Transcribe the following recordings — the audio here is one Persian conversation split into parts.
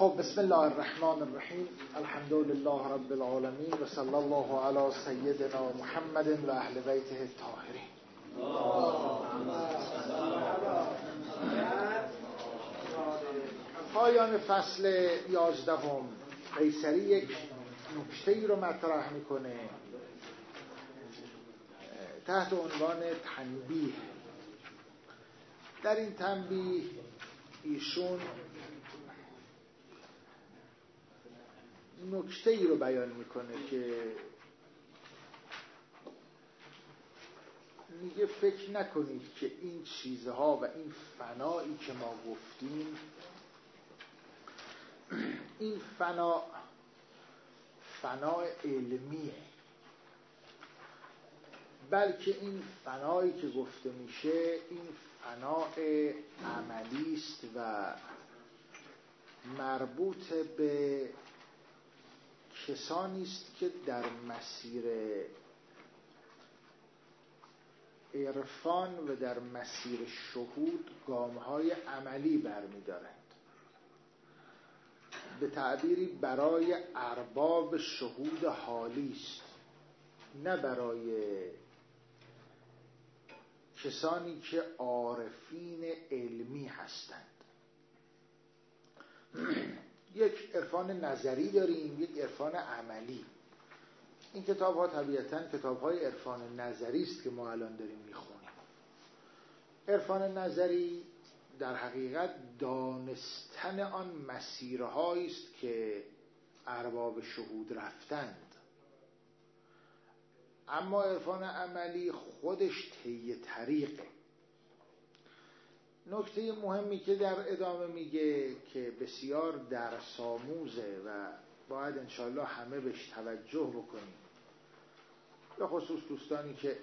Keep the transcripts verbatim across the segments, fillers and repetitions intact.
خب بسم الله الرحمن الرحیم. الحمد لله رب العالمین و صلی الله علی سیدنا محمد و اهل بیته الطاهرین. پایان فصل یازدهم قیصری یک نکته‌ای رو مطرح میکنه تحت عنوان تنبیه. در این تنبیه ایشون نکته‌ای رو بیان میکنه که میگه فکر نکنید که این چیزها و این فنایی که ما گفتیم، این فنا فنا علمیه، بلکه این فنایی که گفته میشه این فنا عملی است و مربوط به کسانی است که در مسیر عرفان و در مسیر شهود گام‌های عملی برمی‌دارند. به تعبیری برای ارباب شهود حالی است، نه برای کسانی که عارفین علمی هستند. یک عرفان نظری داریم، یک عرفان عملی. این کتاب ها طبیعتاً کتاب های عرفان نظری است که ما الان داریم میخونیم. عرفان نظری در حقیقت دانستن آن مسیرهایی است که ارباب شهود رفتند، اما عرفان عملی خودش طی طریقه. نکته مهمی که در ادامه میگه که بسیار درس آموزه و باید انشاءالله همه بهش توجه بکنیم، به خصوص دوستانی که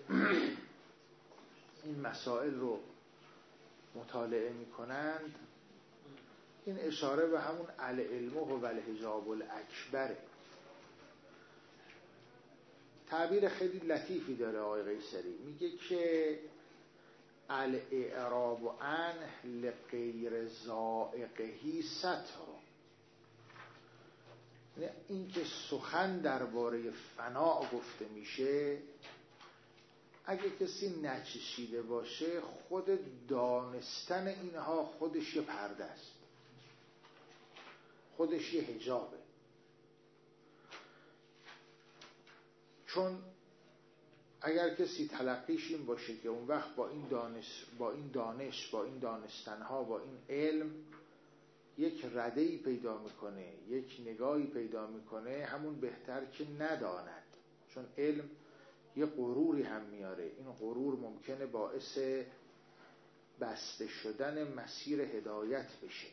این مسائل رو مطالعه میکنند، این اشاره به همون العلم و الحجاب الاکبره. تعبیر خیلی لطیفی داره آقای قیصری، میگه که الاعراب عنه لغیر ذائقه ستر. این که سخن درباره فنا گفته میشه، اگه کسی نچشیده باشه، خود دانستن اینها خودش یه پرده است، خودش یه حجابه. چون اگر کسی تلقیش این باشه که اون وقت با این دانش با این دانش با این دانستنها با این علم یک رده‌ای پیدا میکنه، یک نگاهی پیدا میکنه، همون بهتر که نداند. چون علم یه غروری هم میاره، این غرور ممکنه باعث بسته شدن مسیر هدایت بشه.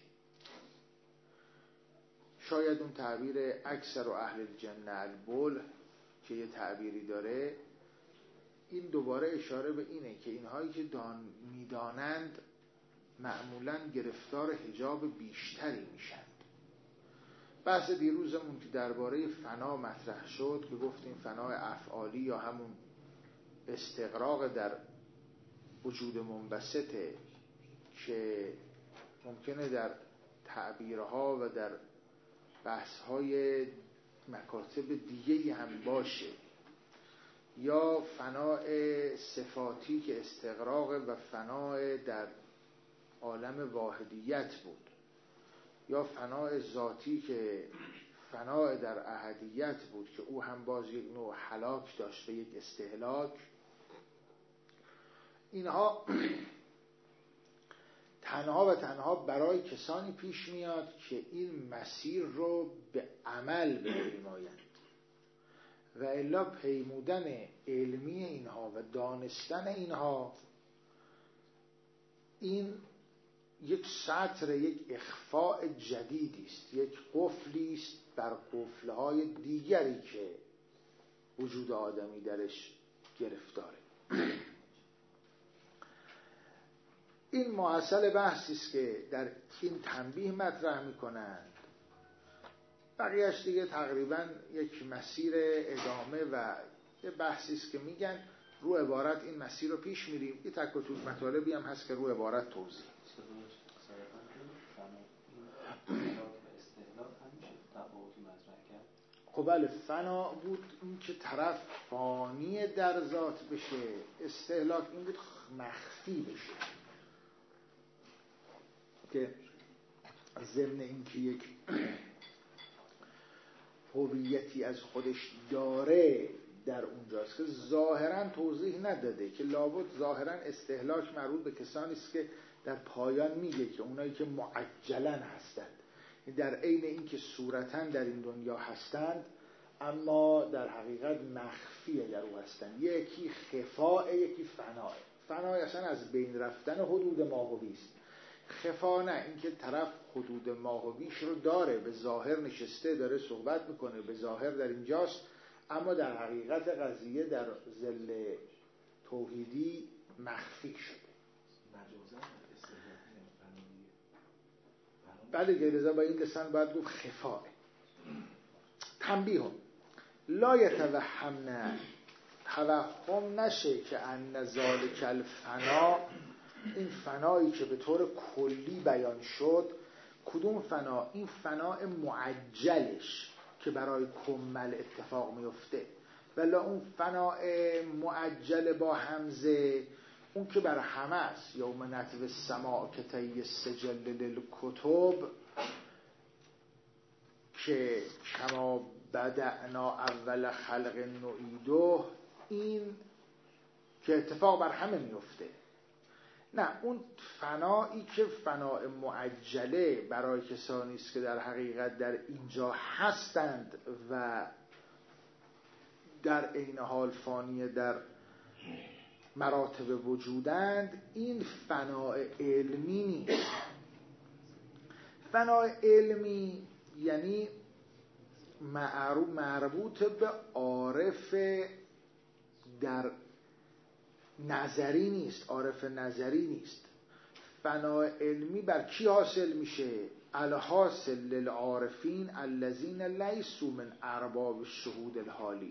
شاید اون تعبیر اکثر و اهل الجنه البول که یه تعبیری داره، این دوباره اشاره به اینه که اینهایی که دان میدانند معمولاً گرفتار حجاب بیشتری میشند. بحث دیروزمون که درباره فنا مطرح شد که گفتیم فنا افعالی یا همون استغراق در وجود منبسطه که ممکنه در تعبیرها و در بحث‌های مکاتب دیگه‌ای هم باشه، یا فناء صفاتی که استغراق و فناء در عالم واحدیت بود، یا فناء ذاتی که فناء در احدیت بود که او هم باز یک نوع هلاک داشت و یک استهلاک. اینها تنها و تنها برای کسانی پیش میاد که این مسیر رو به عمل بپیمایند، و الا پیمودن علمی اینها و دانستن اینها، این یک سطر، یک اخفاء جدیدی است، یک قفلی است بر قفل‌های دیگری که وجود آدمی درش گرفتاره. این محصل بحثی است که در این تنبیه مطرح می‌کنند. بقیه‌اش دیگه تقریباً یک مسیر ادامه و یه بحثی است که میگن رو عبارت این مسیر رو پیش میریم. یه تک و توک مطالبی هم هست که رو عبارت توضیح. قبل فنا بود این که طرف فانی در ذات بشه، استهلاک این بود مخفی بشه، که ضمن این که یک هویتی از خودش داره در اونجاست که ظاهرا توضیح نداده، که لابد ظاهرا استهلاک مربوط به کسانی است که در پایان میگه که اونایی که معجلا هستند، در عین این که صورتا در این دنیا هستند اما در حقیقت مخفی در او هستند. یکی خفاء، یکی فناء. فناء اصلا از بین رفتن حدود ماهوی است. خفا نه، این که طرف حدود ماهویش رو داره، به ظاهر نشسته داره صحبت میکنه، به ظاهر در اینجاست، اما در حقیقت قضیه در ظل توحیدی مخفی شده. بله که لذا با این لسان باید گفت خفاء. تنبیه لا یتوهمن، توهم نشه که ان ذالک الفنا، این فنایی که به طور کلی بیان شد، کدوم فنا؟ این فناء معجلش که برای کمل اتفاق میفته، ولی اون فناء معجل با همزه اون که بر همه است. یوم نطوی السماء کطی السجل للکتب، که کما بدأنا اول خلق نعیده، این که اتفاق بر همه میفته. نه، اون فنایی که فناء معجله برای کسانی است که در حقیقت در اینجا هستند و در عین حال فانی در مراتب وجودند، این فناء علمی نیست. فناء علمی یعنی مربوط به عارف در نظری نیست، عارف نظری نیست. فناء علمی بر کی حاصل میشه؟ الحاصل للعارفین الذین لیسوا من ارباب الشهود الحالی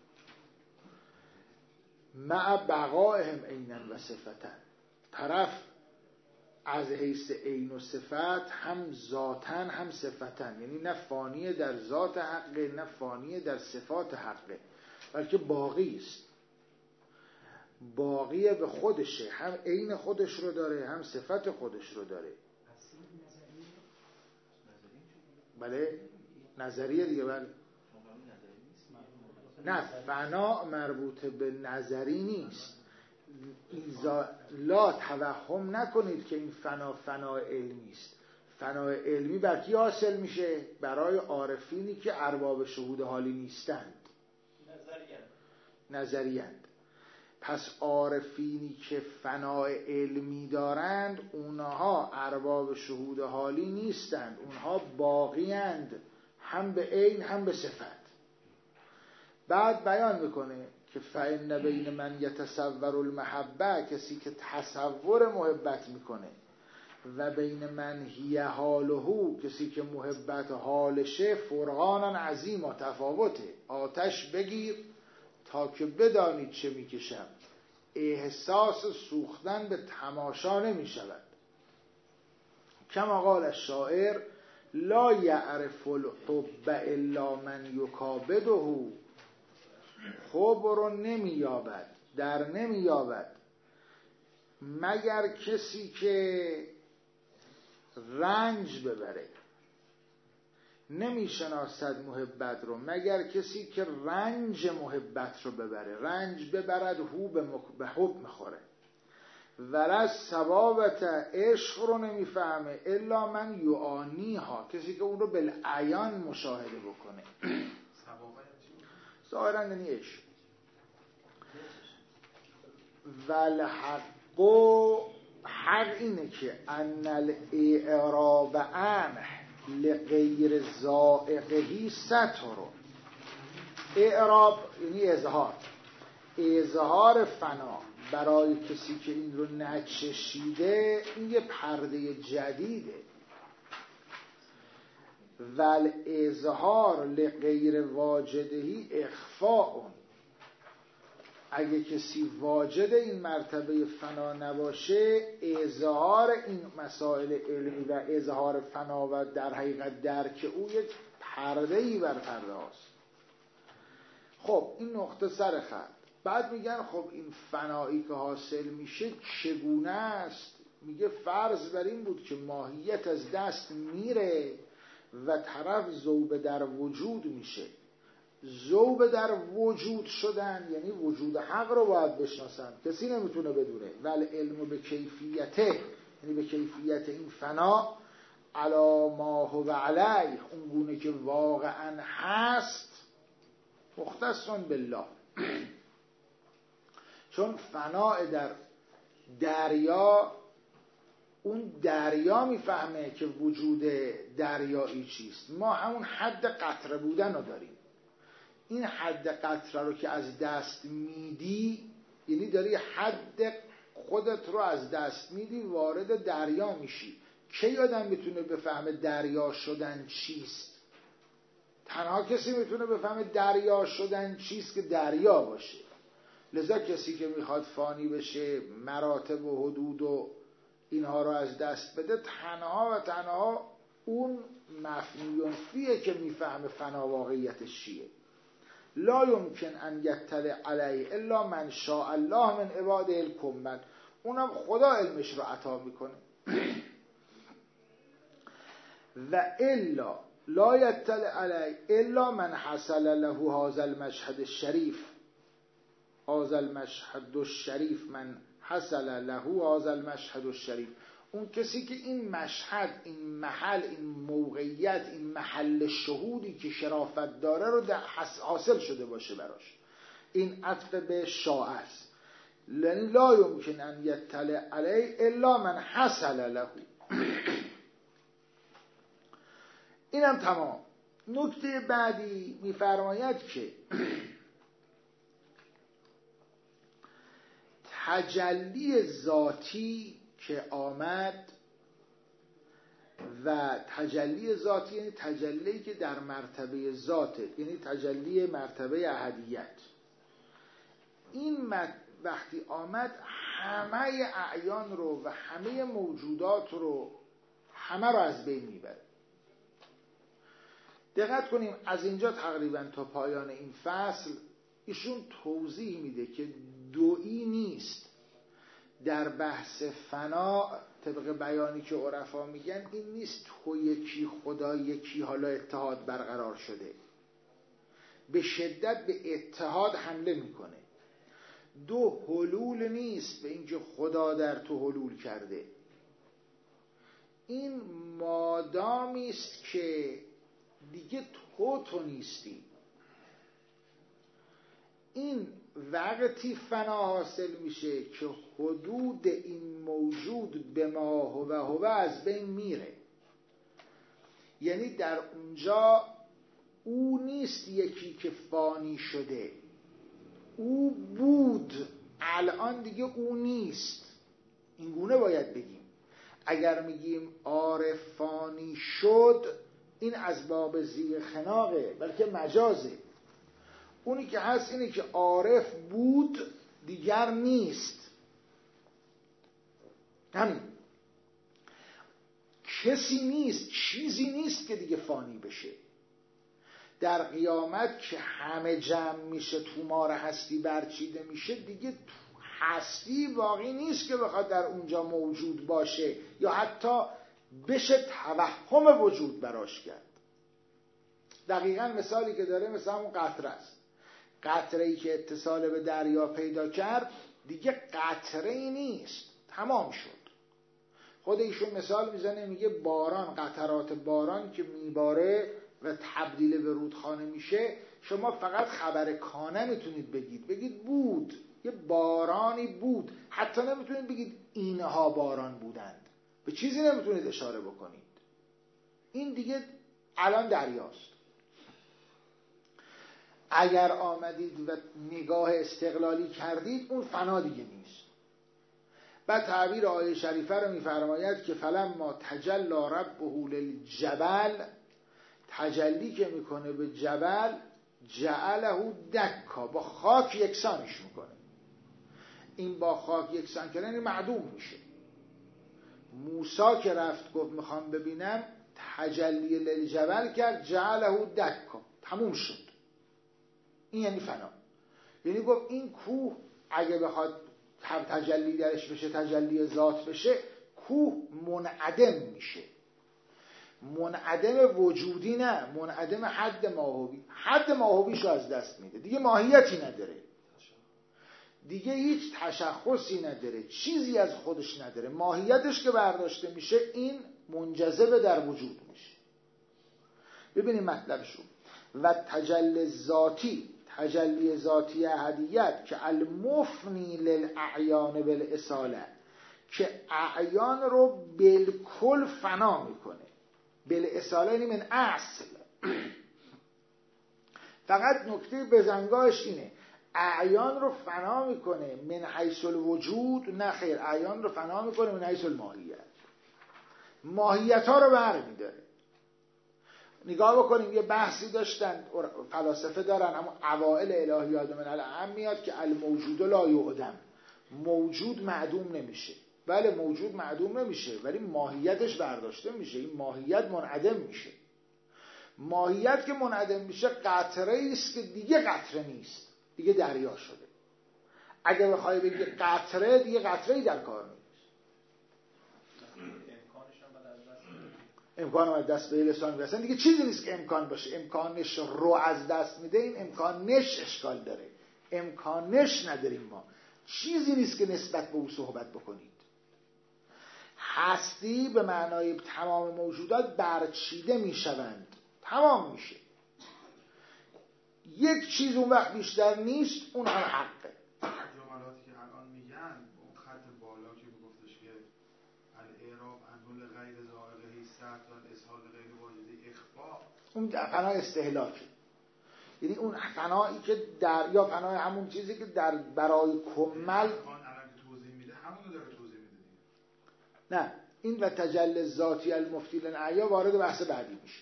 مع بقائهم عینا و صفتا. طرف از حیث عین و صفت هم ذاتن هم صفتن، یعنی نه فانی در ذات حقه نه فانی در صفات حقه، بلکه باقی است، باقی به خودشه، هم عین خودش رو داره هم صفت خودش رو داره. بله نظریه دیگه. بله نه، فنا مربوط به نظری نیست. لا توهم نکنید که این فنا فنا علمی است. فنا علمی بر کی حاصل میشه؟ برای عارفینی که ارباب شهود حالی نیستند، نظریند. پس عارفینی که فناء علمی دارند اونها ارباب شهود حالی نیستند، اونها باقیند، هم به عین هم به صفت. بعد بیان میکنه که فإن بین من یتصور المحبه، کسی که تصور محبت میکنه، و بین من هی حاله، کسی که محبت حالشه، فرقانا عظیما، تفاوته. آتش بگیر تا که بدانید چه میکشم. احساس سوختن به تماشا نمی شود. کما قال الشاعر لا یعرف الحب الا من یکابده، حب رو نمی یابد، در نمی یابد مگر کسی که رنج ببره. نمی شناسد محبت رو مگر کسی که رنج محبت رو ببره. رنج ببرد هو به حب میخوره. ولز ثوابت عشق رو نمیفهمه الا من یعانی ها، کسی که اون رو بالعیان مشاهده بکنه. ظاهرا یعنی عشق. والحق، حق اینه که ان الاعراب عنه لغیر ذائقهی ستر. اعراب یعنی اظهار، اظهار فنا برای کسی که این رو نچشیده، این یه پرده جدیده. ول اظهار لغیر واجدهی اخفاء، اگه کسی واجد این مرتبه فنا نباشه، اظهار این مسائل علمی و اظهار فنا و در حقیقت درک او یک پرده‌ای بر پرده هاست. خب این نقطه سر خط. بعد میگن خب این فنایی که حاصل میشه چگونه است؟ میگه فرض بر این بود که ماهیت از دست میره و طرف ذوب در وجود میشه. ذوب در وجود شدن یعنی وجود حق رو باید بشناسن، کسی نمیتونه بدونه. ول علم به کیفیته، یعنی به کیفیت این فنا، علی ما هو علیه، اون گونه که واقعا هست، مختص بالله. چون فنا در دریا، اون دریا میفهمه که وجود دریایی چیست. ما همون حد قطره بودن رو داریم. این حد قطره رو که از دست میدی، یعنی داری حد خودت رو از دست میدی، وارد دریا میشی. کی آدم میتونه بفهمه دریا شدن چیست؟ تنها کسی میتونه بفهمه دریا شدن چیست که دریا باشه. لذا کسی که میخواد فانی بشه، مراتب و حدود و اینها رو از دست بده، تنها و تنها اون مفنیون فیه که میفهمه فنا واقعیتش چیه. لا یمکن ان یطلع علیه الا من شاء الله من عباده الکمل. اونم خدا علمش رو عطا میکنه. و الا لا یطلع علیه الا من حصل له هذا المشهد الشریف. هذا المشهد الشریف من حصل له هذا المشهد الشریف. اون کسی که این مشهد، این محل، این موقعیت، این محل شهودی که شرافت داره رو حاصل شده باشه براش. این عطف به شاء است. لا یمکن ان یطلع علیه الا من حصل له. اینم تمام. نکته بعدی میفرماید که تجلی ذاتی که آمد، و تجلی ذاتی یعنی تجلی که در مرتبه ذاته، یعنی تجلی مرتبه احدیت. این وقتی آمد همه اعیان رو و همه موجودات رو، همه رو از بین میبره. دقت کنیم از اینجا تقریبا تا پایان این فصل ایشون توضیح میده که دویی نیست. در بحث فنا طبق بیانی که عرفا میگن این نیست تو یکی خدا یکی، حالا اتحاد برقرار شده. به شدت به اتحاد حمله میکنه. دو حلول نیست به اینکه خدا در تو حلول کرده. این مادامی است که دیگه تو تو نیستی. این وقتی فنا حاصل میشه که حدود این موجود به ما هو هو از بین میره. یعنی در اونجا او نیست یکی که فانی شده، او بود، الان دیگه او نیست. این گونه باید بگیم. اگر میگیم عارف فانی شد، این از باب زیر خناقه، بلکه مجازه. اونی که هست اینه که عارف بود دیگر نیست. همین. کسی نیست، چیزی نیست که دیگه فانی بشه. در قیامت که همه جمع میشه، تومار هستی برچیده میشه، دیگه هستی باقی نیست که بخواد در اونجا موجود باشه یا حتی بشه توهم وجود براش کرد. دقیقاً مثالی که داره مثل همون قطره است. قطره‌ای که اتصال به دریا پیدا کرد دیگه قطره‌ای نیست، تمام شد. خود ایشون مثال میزنه، میگه باران، قطرات باران که میباره و تبدیل به رودخانه میشه، شما فقط خبر کانه میتونید بگید، بگید بود، یه بارانی بود. حتی نمیتونید بگید اینها باران بودند، به چیزی نمیتونید اشاره بکنید. این دیگه الان دریاست. اگر آمدید و نگاه استقلالی کردید، اون فنا دیگه نیست. بعد تعبیر آیه شریفه رو میفرماید که فلما تجلی ربه للجبل، تجلی که میکنه به جبل، جعله دکا، با خاک یکسانش میکنه. این با خاک یکسان کردن یعنی معدوم میشه. موسی که رفت گفت میخوام ببینم، تجلی للجبل کرد، جعله دکا، تموم شد. این یعنی فنا. یعنی گفت این کوه اگه بخواد تجلی درش بشه، تجلی ذات بشه، کوه منعدم میشه. منعدم وجودی نه، منعدم حد ماهوی. حد ماهویش رو از دست میده، دیگه ماهیتی نداره، دیگه هیچ تشخصی نداره، چیزی از خودش نداره. ماهیتش که برداشته میشه این منجذب در وجود میشه. ببینیم مطلبشو. و تجلی ذاتی، تجلی ذاتی احدیت که المفنی للاعیان بالاصاله، که اعیان رو بالکل فنا میکنه. بالاصاله یعنی من اصل. فقط نکته بزنگاهش اینه اعیان رو فنا میکنه من حیث الوجود، نه خیر، اعیان رو فنا میکنه من حیث الماهیت. ماهیت ها رو برمیداره. نگاه بکنیم یه بحثی داشتن فلاسفه دارن، اما اوائل الهیات من العم میاد که الموجود لا یعدم، موجود معدوم نمیشه. بله موجود معدوم نمیشه ولی ماهیتش برداشته میشه، این ماهیت منعدم میشه. ماهیت که منعدم میشه قطره است که دیگه قطره نیست، دیگه دریا شده. اگه بخوای بگی قطره، دیگه قطره‌ای در کار نیست. امکان از دست به لسان برسن دیگه چیزی نیست که امکان باشه. امکانش رو از دست میده، این امکانش اشکال داره. امکانش نداریم ما، چیزی نیست که نسبت به او صحبت بکنید. هستی به معنای تمام موجودات برچیده میشوند، تمام میشه. یک چیز اون وقت بیشتر نیست، اون هم حقه. جملاتی که الان میگن اون خط بالا که گفتش که الاعراب انول غیر ذائقه سرد و اسهال غیر واجد اخفا، اون فنای استهلاکه. یعنی اون فنایی که در یا فنای همون چیزی که در برای کمل الان توضیح میده همون رو داره توضیح میده. نه این و تجلی ذاتی المفتی للاعیا وارد بحث بعدی میشه.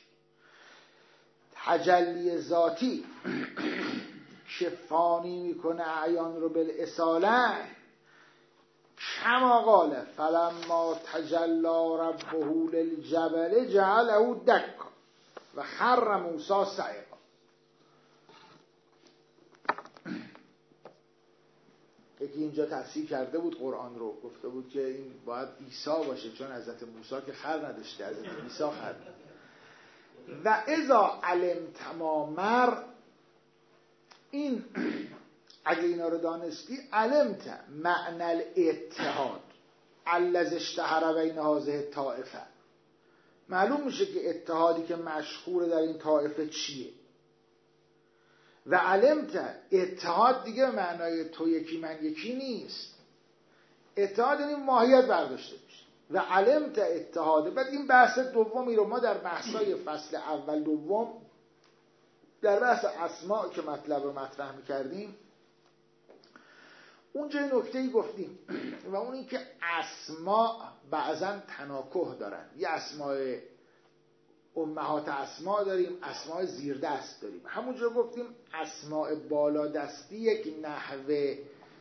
تجلی ذاتی که فانی میکنه اعیان رو بالاصاله، کما قال فلما تجلی ربه للجبل جعله دکا و خر موسی صعقا. یکی اینجا تفسیر کرده بود قرآن رو، گفته بود که این باید عیسی باشه چون حضرت موسی که خر نداشته، حضرت عیسی خر. و اذا علمت ما مر، این اگه اینا رو دانستی، علمت معنی الاتحاد الذی اشتهر بین هذه الطائفه، معلوم میشه که اتحادی که مشهور در این طائفه چیه. و علمت، اتحاد دیگه معنای تو یکی من یکی نیست، اتحاد یعنی ماهیت برداشته میشه. و علمت اتحاد. بعد این بحث دومی رو ما در بحثای فصل اول دوم در بحث اسماء که مطلب رو مطرح میکردیم اونجا این نکته‌ای گفتیم و اون این که اسماء بعضا تناکح دارن. یه اسماء امهات اسماء داریم، اسماء زیر دست داریم. همونجا گفتیم اسماء بالا دستی یک نحوه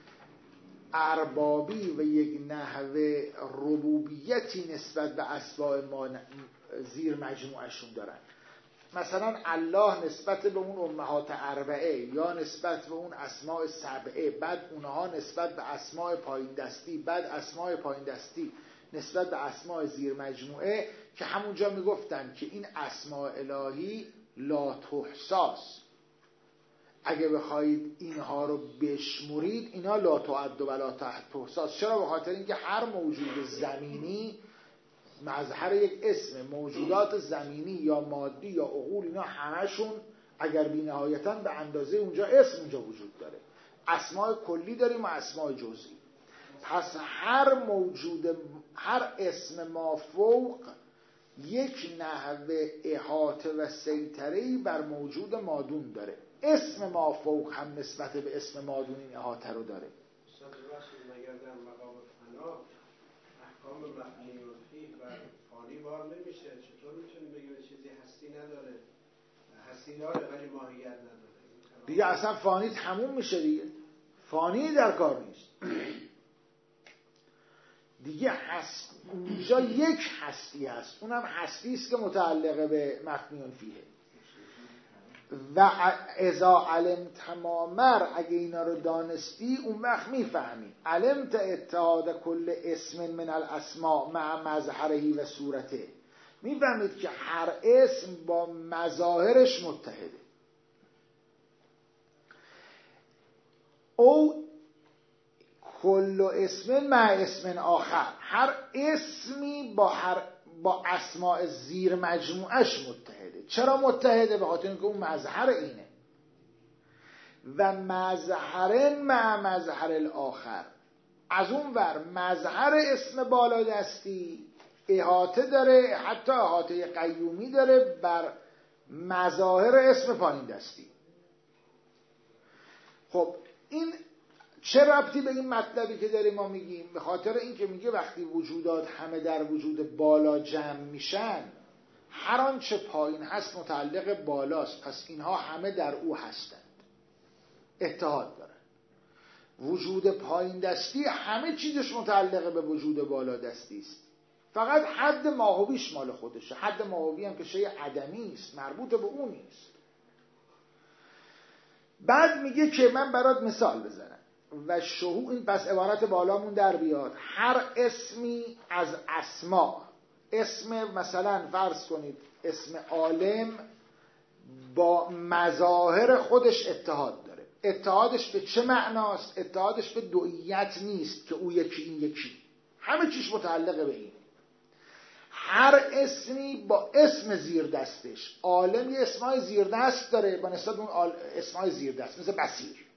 اربابی و یک نحوه ربوبیتی نسبت به اسماء ما زیر مجموعشون دارن. مثلا الله نسبت به اون امهات اربعه یا نسبت به اون اسماء سبعه، بعد اونها نسبت به اسماء پایین دستی، بعد اسماء پایین دستی نسبت به اسماء زیر مجموعه، که همونجا میگفتن که این اسماء الهی لا تحصاست. اگه بخواید اینها رو بشمرید اینا لا تعد و لا تحصاست. چرا؟ به خاطر اینکه هر موجود زمینی مظهر یک اسم، موجودات زمینی یا مادی یا عقول اینا همشون اگر بی نهایتاً به اندازه اونجا اسم اونجا وجود داره. اسماء کلی داریم و اسماء جزئی. پس هر موجود، هر اسم مافوق یک نحوه احاطه و سیطره‌ای بر موجود مادون داره. اسم مافوق هم نسبت به اسم مادون این احاطه رو داره. استاد بخشید مگر در مقام فنا احکام مبنی فیه و فانی بار نمیشه؟ چطور میتونیم بگیم چیزی هستی نداره؟ هستی داره ولی ماهیت نداره. دیگه اصلا فانی تموم میشه دیگه. فانی در کار نیست. دیگه هست اونجا یک هستی هست، اونم هستی است که متعلقه به مبنی فیه. و اذا علمت ما مر، اگه اینا رو دانستی اون وقت میفهمی. علمت اتحاد کل اسم من الاسماء مع مظهره و صورته، میفهمید که هر اسم با مظاهرش متحده. او کل اسم مع اسم آخر، هر اسمی با هر با اسماء زیر مجموعش متحده. چرا متحده؟ به خاطر اینکه اون مظهر اینه. و مظهر مع مظهر الاخر، از اون ور مظهر اسم بالا دستی احاطه داره، حتی احاطه قیومی داره بر مظاهر اسم پایین دستی. خب این چه ربطی به این مطلبی که داریم ما میگیم؟ به خاطر اینکه میگه وقتی وجودات همه در وجود بالا جمع میشن، هر آنچه پایین هست متعلق بالاست، پس اینها همه در او هستند، اتحاد دارن. وجود پایین دستی همه چیزش متعلق به وجود بالا دستی است، فقط حد ماهویش مال خودشه. حد ماهوی هم که شیء عدمی است، مربوط به اون نیست. بعد میگه که من برات مثال بزنم. و شهود، این پس عبارت بالامون در بیاد، هر اسمی از اسما، اسم مثلا فرض کنید اسم عالم با مظاهر خودش اتحاد داره. اتحادش به چه معناست؟ اتحادش به دوئیت نیست که او یکی این یکی، همه چیش متعلق به این. هر اسمی با اسم زیر دستش، عالم یه اسمای زیر دست داره با نسبت اون اسمای زیر دست، مثل بصیر.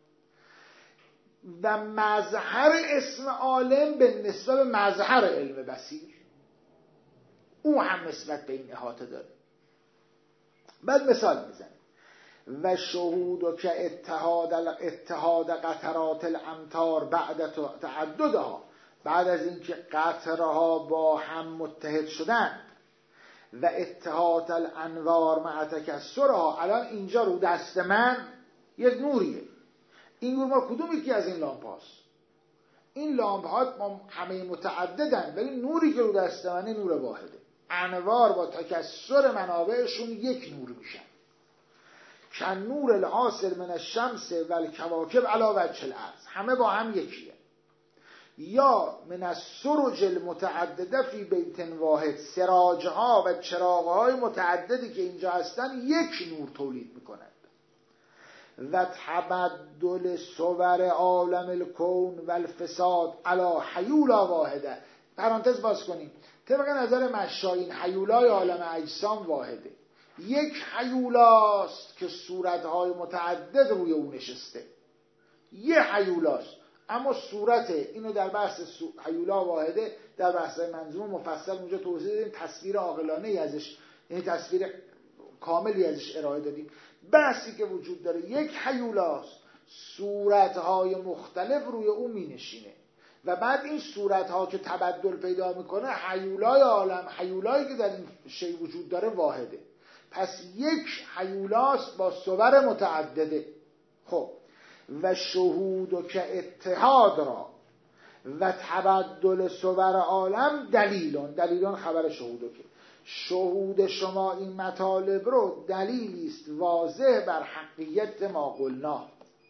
و مظهر اسم عالم به نسبت به مظهر علم بصیر، او هم نسبت به این احاطه داره. بعد مثال میزنه. و شهود و که اتحاد اتحاد قطرات الامطار بعد تعددها، بعد از اینکه قطرها با هم متحد شدن، و اتحاد الانوار مع تکسرها. الان اینجا رو دست من یک نوریه، این نور ما کدوم یکی از این لامپ هاست؟ این لامپ ها همه متعددن، ولی نوری که رو دست منه نور واحده. انوار با تکسر منابعشون یک نور میشن. کن نور الحاصل من الشمس و الکواکب علی وجه الارض، همه با هم یکیه. یا من السرج المتعدده فی بیت واحد، سراجها و چراغهای متعددی که اینجا هستن یک نور تولید میکنند. و تبدل صور عالم الکون و الفساد علی حیولا واحده. پرانتز باز کنیم، طبق نظر مشایین حیولای عالم اجسام واحده. یک حیولاست که صورتهای متعدد روی اون نشسته، یه حیولاست، اما صورت اینو در بحث حیولا واحده در بحث منظوم مفصل اونجا توضیح دادیم، تصویر عاقلانه ای ازش، یعنی تصویر کاملی ازش ارائه دادیم. بحثی که وجود داره یک حیولاست، صورتهای مختلف روی اون می نشینه و بعد این صورتها که تبدل پیدا میکنه حیولای عالم، حیولایی که در این شی وجود داره واحده. پس یک حیولاست با صور متعدده. خب و شهود و که اتحاد را و تبدل صور عالم دلیلون، دلیلون خبر شهود و که شهود شما این مطالب رو دلیلی است واضح بر حقیقت ما قلنا.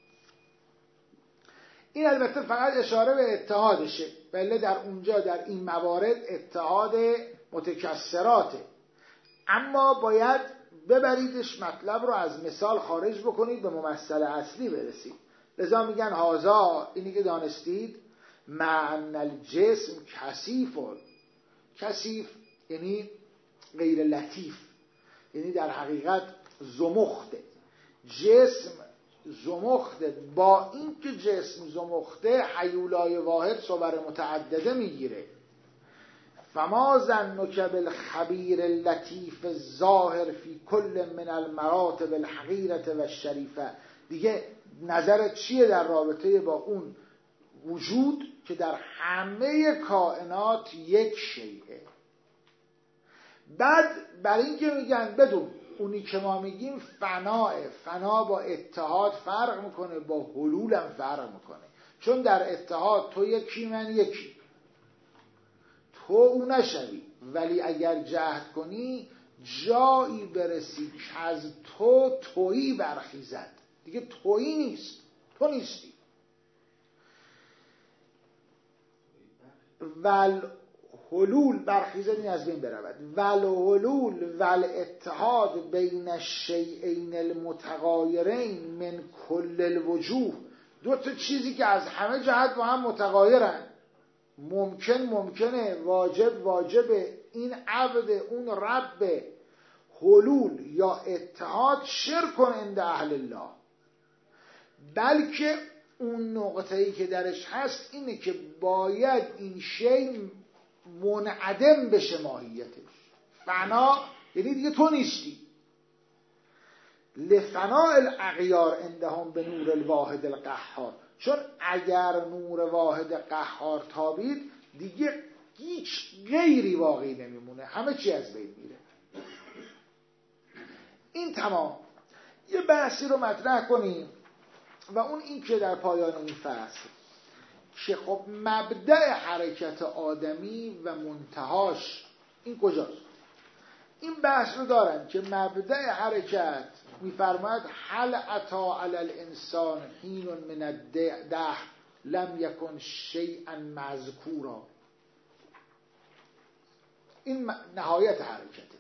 این البته فقط اشاره به اتحادشه، بله در اونجا در این موارد اتحاد متکثراته، اما باید ببریدش مطلب رو از مثال خارج بکنید به ممثل اصلی برسید. لذا میگن هازا، اینی که دانستید، معنی الجسم کثیف. کثیف یعنی غیر لطیف، یعنی در حقیقت زمخته. جسم زمخته، با این که جسم زمخته حیولای واحد صور متعدده میگیره. فما ظنک بالخبیر اللطیف الظاهر فی کل من المراتب الحقیرة و الشریفه. دیگه نظرت چیه در رابطه با اون وجود که در همه کائنات یک شیئه؟ بعد برای اینکه میگن بدون اونی که ما میگیم فناه، فنا با اتحاد فرق میکنه، با حلول هم فرق میکنه. چون در اتحاد تو یکی من یکی، تو او نشوی، ولی اگر جهد کنی جایی برسی که از تو تویی برخیزد. دیگه تویی نیست، تو نیستی. ول حلول برخیزد این از بین برود. ول حلول ول اتحاد بین الشیئین المتغایرین من کل الوجوه، دو تا چیزی که از همه جهت با هم متغایرن، ممکن ممکنه، واجب واجبه، این عبد اون رب، حلول یا اتحاد شرک عند اهل الله، بلکه اون نقطه‌ای که درش هست اینه که باید این شی منعدم بشه ماهیتش، فنا، یعنی دیگه تو نیستی. لفناء الاغیار عندهم به نور الواحد القهار، چون اگر نور واحد قهار تابید دیگه هیچ غیری باقی نمیمونه، همه چی از بین میره. این تمام. یه بحثی رو مطرح کنیم و اون این که در پایان این فصل که خب مبدأ حرکت آدمی و منتهاش این کجاست؟ این بحث رو دارن که مبدأ حرکت میفرماید هل اتی علی الانسان حین من الدهر لم یکن شیئا مذکورا. این نهایت حرکته.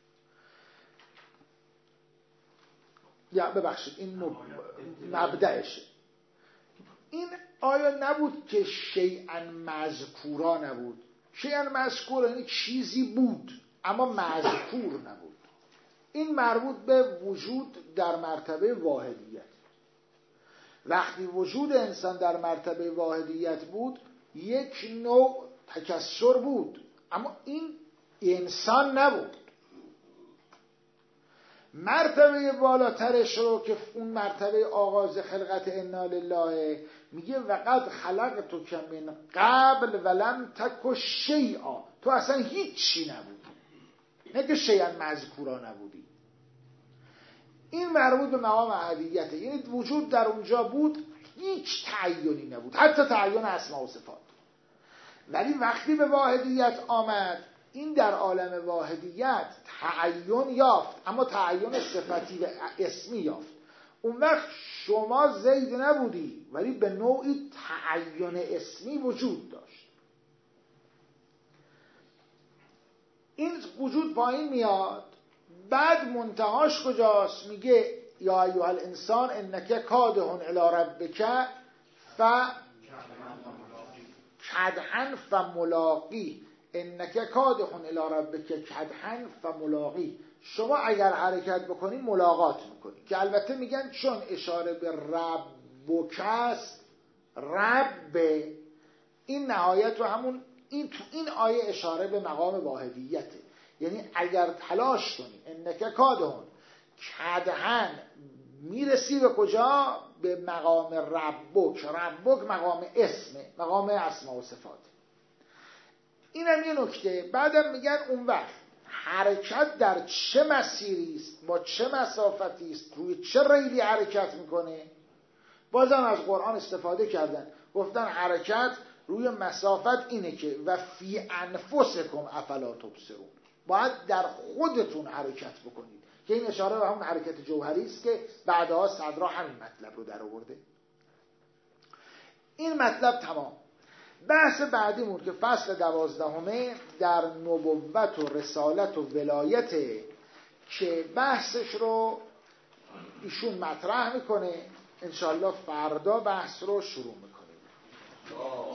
یا ببخشید این مبدأشه. این آیا نبود که شیئا مذکورا نبود؟ شیئا مذکورا یعنی چیزی بود اما مذکور نبود. این مربوط به وجود در مرتبه واحدیت. وقتی وجود انسان در مرتبه واحدیت بود یک نوع تکسر بود، اما این انسان نبود. مرتبه بالاترش رو که اون مرتبه آغاز خلقت انا لله میگه وقد خلقتک من قبل ولم تک شیئا، تو اصلا هیچی نبودی، نه که شیئا مذکورا نبودی. این مربوط به مقام احدیته، یعنی وجود در اونجا بود، هیچ تعیینی نبود، حتی تعیین اسماء و صفات. ولی وقتی به واحدیت آمد، این در عالم واحدیت تعیین یافت، اما تعیین صفتی و اسمی یافت. اون وقت شما زید نبودی ولی به نوعی تعیین اسمی وجود داشت. این وجود پایین میاد، بعد منتهاش کجاست؟ میگه یا ایها الانسان انک کادح الی ربک ف کدحا فملاقی، انک کادح الی ربک کدحا فملاقی. شما اگر حرکت بکنی ملاقات میکنی، که البته میگن چون اشاره به ربک است، رب این نهایت رو همون این تو این آیه اشاره به مقام واحدیته. یعنی اگر تلاش کنی انک کادح کدحا میرسی به کجا؟ به مقام ربک. ربک مقام اسمه، مقام اسماء و صفات. اینم یه نکته. بعدم میگن اون وقت حرکت در چه مسیری است، با چه مسافتی است، روی چه ریلی حرکت میکنه. بازم از قرآن استفاده کردن، گفتن حرکت روی مسافت اینه که و فی انفسکم افلا تبصرون، باید در خودتون حرکت بکنید، که این اشاره به همون حرکت جوهری است که بعدها صدرا همین مطلب رو در آورده. این مطلب تمام. بحث بعدیمون که فصل دوازدهمه در نبوت و رسالت و ولایته، که بحثش رو ایشون مطرح میکنه. انشالله فردا بحث رو شروع میکنیم.